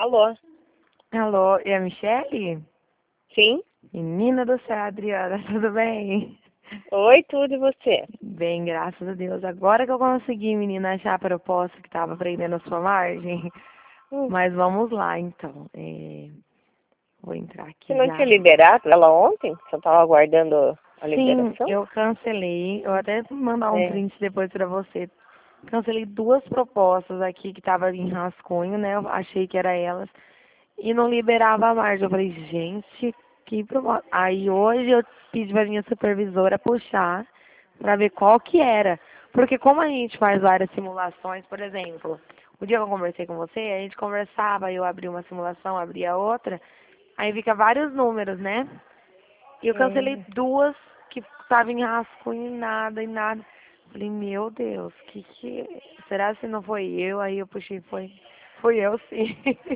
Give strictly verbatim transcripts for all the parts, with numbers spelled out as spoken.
Alô? Alô, é a Michele? Sim? Menina do céu, Adriana, tudo bem? Oi, tudo e você? Bem, graças a Deus. Agora que eu consegui, menina, achar a proposta que estava prendendo a sua margem. Hum, Mas vamos lá, então. É, Vou entrar você aqui não tinha já. liberado ela ontem? Você estava aguardando a Sim, liberação? eu cancelei. Eu até vou mandar um É. print depois pra você. Cancelei duas propostas aqui que estavam em rascunho, né? Eu achei que era elas. E não liberava a margem. Eu falei, gente, que proposta. Aí hoje eu pedi pra minha supervisora puxar pra ver qual que era. Porque como a gente faz várias simulações, por exemplo, o dia que eu conversei com você, a gente conversava, eu abri uma simulação, abria outra, aí fica vários números, né? E eu cancelei Hum. duas que estavam em rascunho e nada, e nada. Falei, meu Deus, que que... Será que não foi eu? Aí eu puxei, foi, foi eu sim.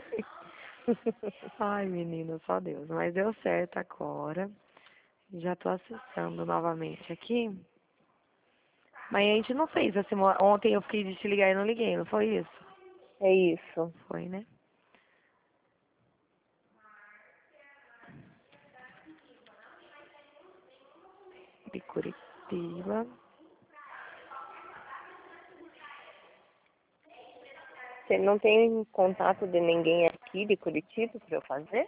Ai, menina, só Deus. Mas deu certo agora. Já tô acessando novamente aqui. Mas a gente não fez a simulação. Ontem eu fiquei de te ligar e não liguei, não foi isso? É isso. Foi, né? De Curitiba. Você não tem contato de ninguém aqui de Curitiba para eu fazer?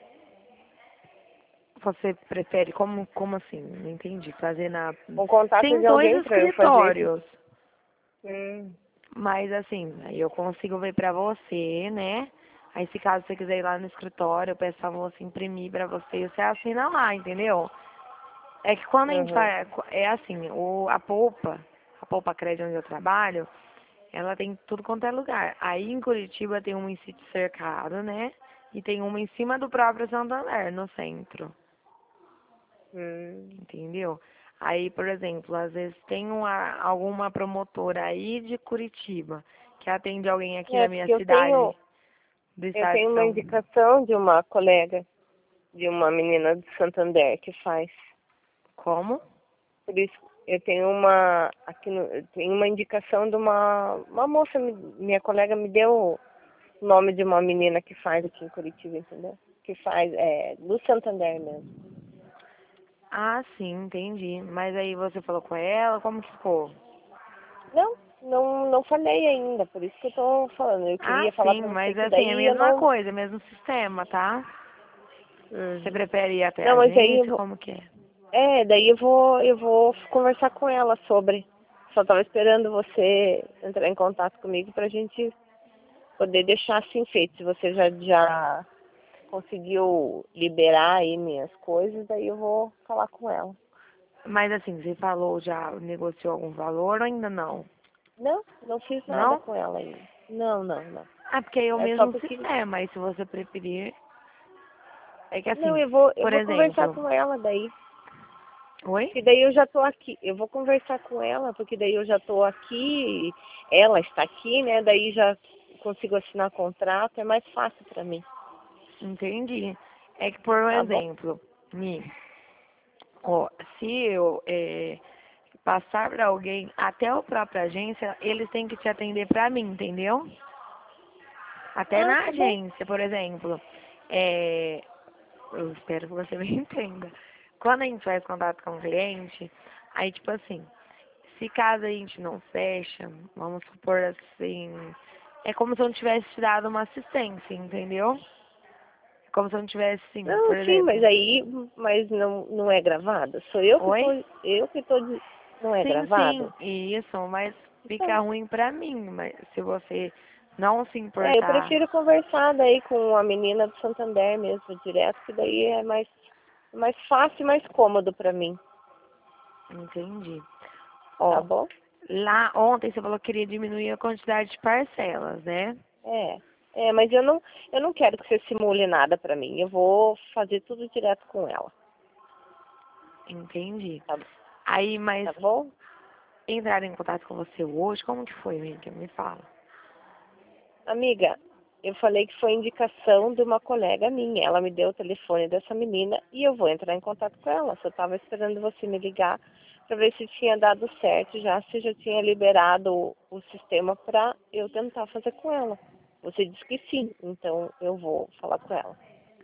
Você prefere, como, como assim? Não entendi. Fazer na... Um contato Tem de dois alguém para eu fazer esse... escritórios. Hum. Mas assim, aí eu consigo ver pra você, né? Aí se caso você quiser ir lá no escritório, eu peço a moça imprimir pra você e você assina lá, entendeu? É que quando a gente Uhum. vai, é assim, o, a polpa, a polpa crédito onde eu trabalho, ela tem tudo quanto é lugar. Aí em Curitiba tem uma em sítio cercado, né? E tem uma em cima do próprio Santander, no centro, Hum. entendeu? Aí, por exemplo, às vezes tem uma, alguma promotora aí de Curitiba que atende alguém aqui É, na minha porque eu tenho, cidade do eu estado de tenho uma São. indicação de uma colega, de uma menina de Santander que faz. Como? Por isso, eu tenho uma, aqui no, eu tenho uma indicação de uma, uma moça, me- minha colega me deu o nome de uma menina que faz aqui em Curitiba, entendeu? Que faz, é, do Santander mesmo. Ah, sim, entendi. Mas aí você falou com ela, como que ficou? Não, não, não falei ainda, por isso que eu tô falando. Eu Ah, queria falar sim, pra você mas que assim, é a daí eu mesma não... coisa, mesmo sistema, tá? Você Uhum. prefere ir até a Não, mas aí eu agência, vou... como que é? É, daí eu vou, eu vou conversar com ela sobre. Só tava esperando você entrar em contato comigo pra gente poder deixar assim feito. Se você já, já conseguiu liberar aí minhas coisas, daí eu vou falar com ela. Mas assim, você falou, já negociou algum valor ou ainda não? Não, não fiz nada Não? com ela ainda. Não, não, não. Ah, porque aí é o É só mesmo porque... sistema, aí se você preferir. É que Não, assim, eu vou, eu por vou conversar exemplo. com ela daí. Oi? Porque daí eu já tô aqui. Eu vou conversar com ela, porque daí eu já tô aqui, ela está aqui, né? Daí já consigo assinar contrato, é mais fácil pra mim. Entendi. É que, por Tá bom? exemplo, Mi, ó, se eu é, passar para alguém, até a própria agência, eles têm que te atender para mim, entendeu? Até Ah, na tá bom. agência, por exemplo. É, eu espero que você me entenda. Quando a gente faz contato com o cliente, aí tipo assim, se caso a gente não fecha, vamos supor assim, é como se eu não tivesse te dado uma assistência, entendeu? É como se eu não tivesse, sim, Não, por sim, mas exemplo. aí, mas não, não é gravado. Sou eu que tô, Oi? eu que tô, de- não é Sim, sim, gravado? isso, mas fica Então, ruim pra mim, mas se você não se é, eu importar, prefiro conversar daí com a menina do Santander mesmo, direto, que daí é mais, mais fácil e mais cômodo pra mim, entendi. tá Ó, bom? lá ontem você falou que queria diminuir a quantidade de parcelas, né? É, é, mas eu não, eu não quero que você simule nada pra mim. Eu vou fazer tudo direto com ela, Entendi. tá, Aí, mas tá bom? entraram em contato com você hoje? Como que foi, amiga? Me fala. Amiga, eu falei que foi indicação de uma colega minha. Ela me deu o telefone dessa menina e eu vou entrar em contato com ela. Só estava esperando você me ligar para ver se tinha dado certo já, se já tinha liberado o, o sistema para eu tentar fazer com ela. Você disse que sim, então eu vou falar com ela.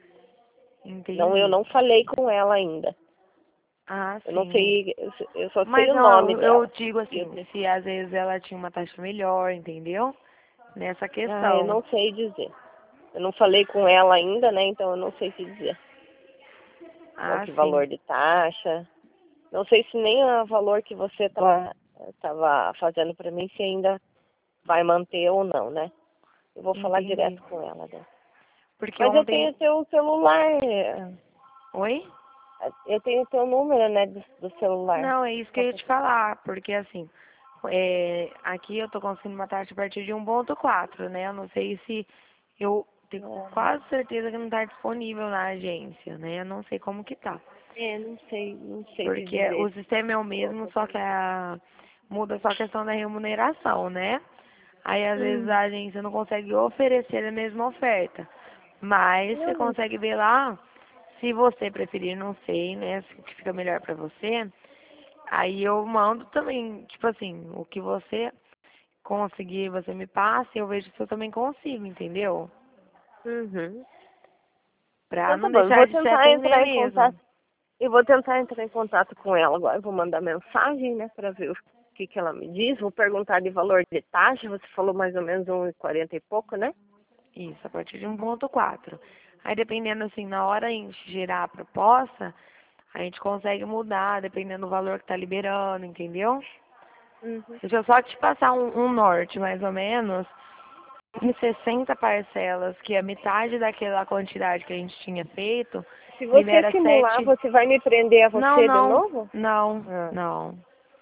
Não, eu Entendi. não falei com ela ainda. Ah, Eu não sim. sei, eu só sei Mas o não, nome eu, eu dela. digo E eu assim, disse, se às vezes ela tinha uma taxa melhor, entendeu? Nessa ah, eu questão. não sei dizer. Eu não falei com ela ainda, né? Então eu não sei te dizer. Qual Ah, que sim. valor de taxa. Não sei se nem o valor que você estava tava fazendo para mim, se ainda vai manter ou não, né? Eu vou falar Entendi. direto com ela, né? Porque Mas eu ontem. tenho teu celular. é, Oi? Eu tenho teu número, né, do, do celular. Não, é isso que Só eu ia pra- te falar, porque assim, é, aqui eu tô conseguindo uma taxa a partir de um ponto quatro, né? Eu não sei se eu tenho quase certeza que não tá disponível na agência, né? Eu não sei como que tá. É, não sei, não sei te Porque o dizer. sistema é o mesmo, só que a, muda só a questão da remuneração, né? Aí às vezes Hum. a agência não consegue oferecer a mesma oferta. Mas você Não, mas consegue ver lá, se você preferir, não sei, né? Se o que fica melhor pra você. Aí eu mando também, tipo assim, o que você conseguir, você me passa, e eu vejo se eu também consigo, entendeu? uhum. Pra Então tá não bom, eu deixar vou de te tentar atender entrar em mesmo. contato. Eu vou tentar entrar em contato com ela agora. Eu vou mandar mensagem, né, para ver o que, que ela me diz. Vou perguntar de valor de taxa. Você falou mais ou menos um e quarenta e pouco, né? Isso, a partir de um ponto quatro. Aí dependendo assim, na hora em gerar a proposta, a gente consegue mudar, dependendo do valor que tá liberando, entendeu? Uhum. Deixa eu só te passar um, um norte, mais ou menos, em sessenta parcelas, que é metade daquela quantidade que a gente tinha feito, Se você libera simular, sete. você vai me prender a Não, você de não, novo? não, Ah. não.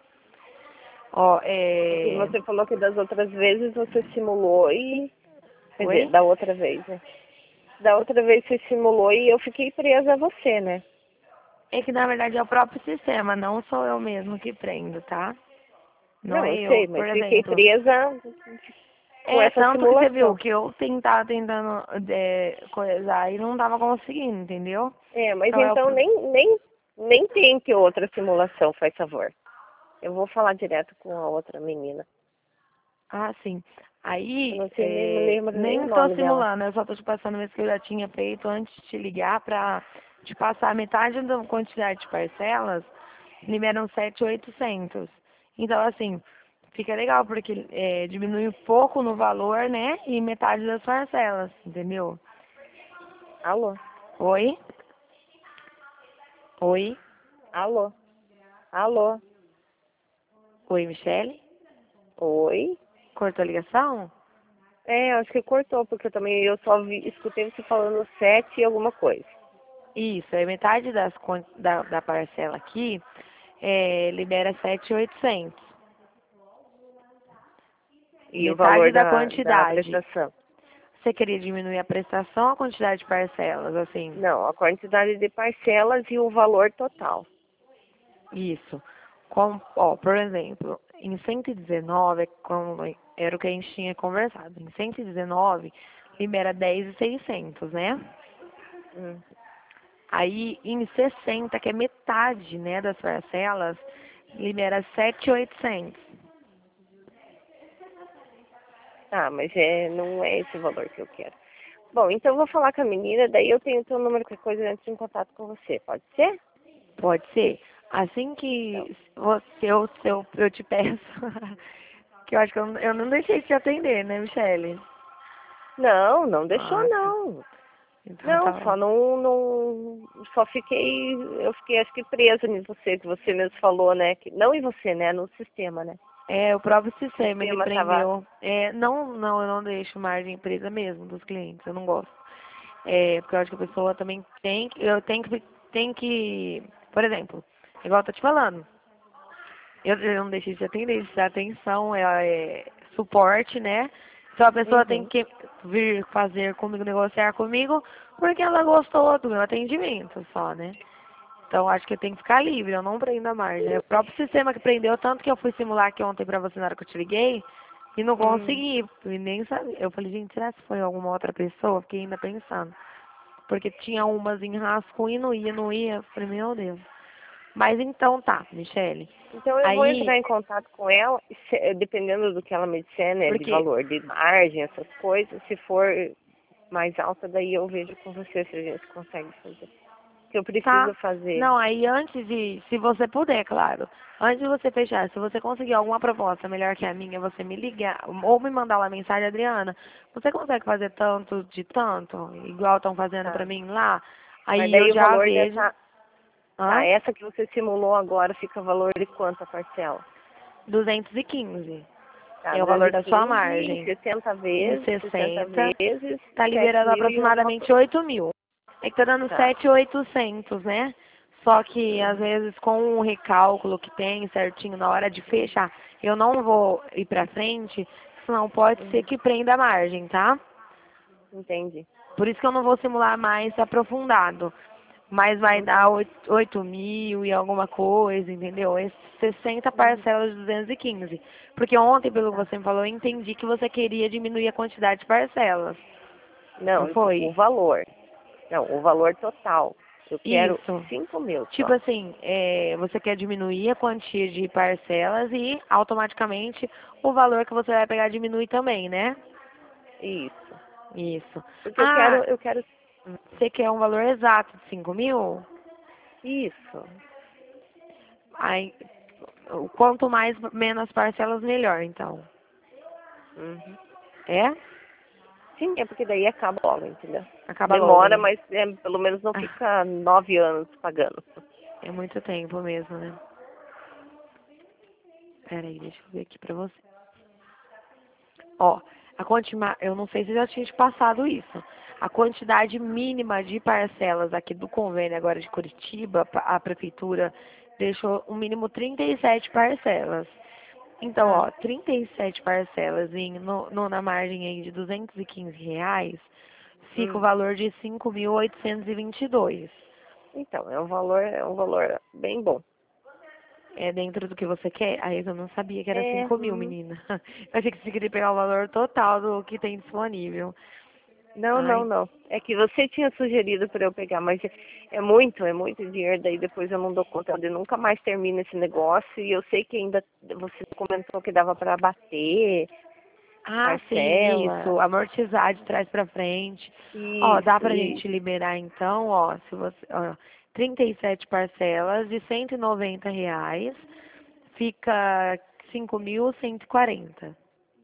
Ó, Porque é. você falou que das outras vezes você simulou e. Quer dizer, Oi? da outra vez, né? Da outra vez você simulou e eu fiquei presa a você, né? É que na verdade é o próprio sistema, não sou eu mesmo que prendo, tá? Não Não, é eu eu. sei, Por mas fiquei exemplo, presa com é essa tanto que você viu simulação. que eu tentar tentando é, coisar e não tava conseguindo, entendeu? É, mas Então é o. então pr- nem, nem, nem tem que outra simulação, faz favor. Eu vou falar direto com a outra menina. Ah, sim. Eu Aí, não sei nem me é, lembro nem nem o estou nome dela. simulando, eu só estou te passando mesmo que eu já tinha feito antes de te ligar para te passar metade da quantidade de parcelas, liberam sete mil e oitocentos. Então, assim, fica legal, porque é, diminui um pouco no valor, né? E metade das parcelas, entendeu? Alô? Oi? Oi? Alô? Alô? Oi, Michele? Oi? Cortou a ligação? É, acho que cortou, porque eu também eu só vi, escutei você falando sete e alguma coisa. Isso, é metade das, quan- da, da parcela aqui, é, libera sete mil e oitocentos. E o Metade valor da da, da quantidade. prestação? Você queria diminuir a prestação ou a quantidade de parcelas, assim? Não, a quantidade de parcelas e o valor total. Isso. Com, ó, por exemplo, em cento e dezenove, como era o que a gente tinha conversado, em cento e dezenove libera dez mil e seiscentos, né? Hum. Aí em sessenta, que é metade, né, das parcelas, libera sete mil e oitocentos. Ah, mas é, não é esse o valor que eu quero. Bom, então eu vou falar com a menina, daí eu tenho o teu número, qualquer coisa, antes em contato com você. Pode ser? Pode ser. Assim Então. que você, eu, eu, eu te peço, que eu acho que eu, eu não deixei de te atender, né, Michele? Não, não deixou Ah, tá. não. Então Não, tá bom. só não, não, só fiquei, eu fiquei acho que presa em você, que você mesmo falou, né? Que, não em você, né? No sistema, né? É, o próprio O sistema, ele sistema tava, prendeu. É, não, não, eu não deixo margem presa mesmo dos clientes, eu não gosto. É, porque eu acho que a pessoa também tem, que- eu tenho que, tem que, por exemplo, igual eu tô te falando, eu, eu não deixei de atender, de dar atenção, é, é suporte, né? Então a pessoa tem uhum, que vir fazer comigo, negociar comigo, porque ela gostou do meu atendimento só, né? Então acho que eu tenho que ficar livre, eu não prendo a margem. É o próprio sistema que prendeu, tanto que eu fui simular aqui ontem pra você na hora que eu te liguei, e não hum, consegui, e nem sabia. Eu falei, gente, será que foi alguma outra pessoa? Fiquei ainda pensando. Porque tinha umas em rascunho e não ia, não ia. Eu falei, meu Deus. Mas então tá, Michele. Então eu vou Aí, entrar em contato com ela, e se- dependendo do que ela me disser, né, de porque valor, de margem, essas coisas, se for mais alta, daí eu vejo com você se a gente consegue fazer. Que eu tá. preciso fazer. Não, aí antes de, se você puder, claro, antes de você fechar, se você conseguir alguma proposta melhor que a minha, você me ligar ou me mandar uma mensagem, Adriana, você consegue fazer tanto de tanto, igual estão fazendo pra Tá. mim lá? Mas Aí eu daí o já valor vejo. dessa. Tá, Hã? essa que você simulou agora fica valor de quanto a parcela? duzentos e quinze. Tá, É o valor da sua duzentos e quinze em margem. sessenta Em vezes, sessenta sessenta, vezes, tá sete liberando mil e alguma aproximadamente coisa. oito mil. É que tá dando Tá. sete mil e oitocentos, né? Só que, às Uhum. vezes, com o recálculo que tem certinho na hora de fechar, eu não vou ir pra frente, senão pode ser Uhum. que prenda a margem, tá? Entendi. Por isso que eu não vou simular mais aprofundado. Mas vai Uhum. dar oito oito mil e alguma coisa, entendeu? Esses sessenta Uhum. parcelas de duzentos e quinze. Porque ontem, pelo que Tá. você me falou, eu entendi que você queria diminuir a quantidade de parcelas. Não Não, o foi? valor. Não, o valor total. Eu quero Isso. cinco mil Tipo só. assim, é, você quer diminuir a quantia de parcelas e automaticamente o valor que você vai pegar diminui também, né? Isso. Isso. Porque eu quero, Ah, eu quero. você quer um valor exato de cinco mil? Isso. Aí, quanto mais, menos parcelas, melhor, então. Uhum. É? Sim, é porque daí acaba logo, entendeu? Acaba logo, Demora, né? mas é, pelo menos não Ah, fica nove anos pagando. é muito tempo mesmo, né? Pera aí, deixa eu ver aqui pra você. Ó, a quantima, eu não sei se eu já tinha te passado isso. A quantidade mínima de parcelas aqui do convênio agora de Curitiba, pa- a prefeitura deixou um mínimo trinta e sete parcelas. Então, Ah, ó, trinta e sete parcelas em, no, no- na margem aí de duzentos e quinze reais, fica o hum. valor de cinco mil oitocentos e e vinte e dois. Então, é um valor, é um valor bem bom. É dentro do que você quer? Aí eu não sabia que era É, cinco mil, hum. menina. Eu achei que você queria pegar o valor total do que tem disponível. Não, não, Ai, não. É que você tinha sugerido para eu pegar, mas é é muito, é muito dinheiro, daí depois eu não dou conta, eu nunca mais termino esse negócio e eu sei que ainda você comentou que dava para bater, ah, sim, parcela, isso. Amortizar de trás pra frente. Ó, dá isso, pra gente isso. liberar então, ó, se você, ó, trinta e sete parcelas de cento e noventa reais, fica cinco mil cento e quarenta.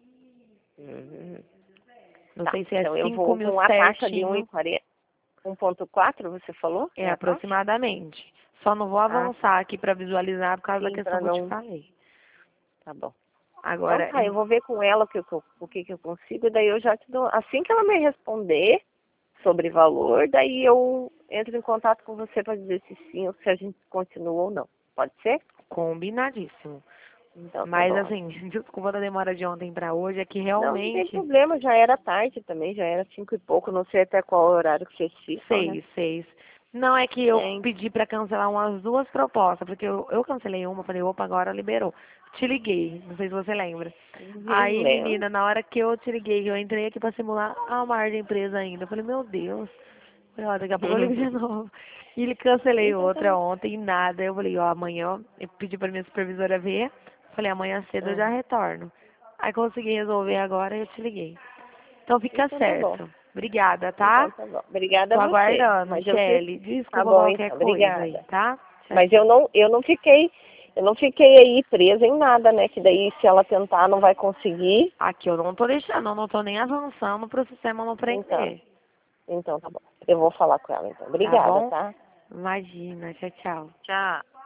Uhum. Não Tá, sei se é então eu cinco vou mil com a taxa de um e certinho, quarenta, um ponto quatro, você falou? é É a taxa? aproximadamente. Só não vou Ah, tá. avançar aqui pra visualizar por causa da Sim, questão para que eu te não. falei. Tá bom. Então Agora, tá, eu vou ver com ela o que, eu- o que, que eu consigo, daí eu já te dou. Assim que ela me responder sobre valor, daí eu entro em contato com você para dizer se sim ou se a gente continua ou não. Pode ser? combinadíssimo. Então tá Mas bom. assim, desculpa da demora de ontem pra hoje, é que Não, não tem realmente problema, já era tarde também, já era cinco e pouco, não sei até qual horário que vocês ficam, né? seis, seis. Não é que eu É, pedi pra cancelar umas duas propostas, porque eu, eu cancelei uma, falei, opa, agora liberou. Te liguei, não sei se você lembra. uhum, Aí, lembro. menina, na hora que eu te liguei, eu entrei aqui pra simular a margem empresa ainda. Eu falei, meu Deus. Falei, ó, daqui a pouco eu ligo de novo. E ele cancelei Então tá outra bom. ontem e nada. Eu falei, ó, amanhã, eu pedi pra minha supervisora ver. Falei, amanhã cedo eu já Uhum. retorno. Aí consegui resolver agora e eu te liguei. Então fica Então tá bom. certo. Obrigada, Então tá? tá bom. Obrigada a Tô você. aguardando, Mas eu preciso. Michele. Tá Desculpa bom qualquer então, coisa aí, obrigada. tá? Tchau, Mas tchau. eu não, eu não fiquei, eu não fiquei aí presa em nada, né? Que daí se ela tentar não vai conseguir. Aqui eu não tô deixando, eu não tô nem avançando pro sistema não Então, prender. então tá bom. Eu vou falar com ela então. Tá Obrigada, bom? tá? Imagina. Tchau, tchau. Tchau.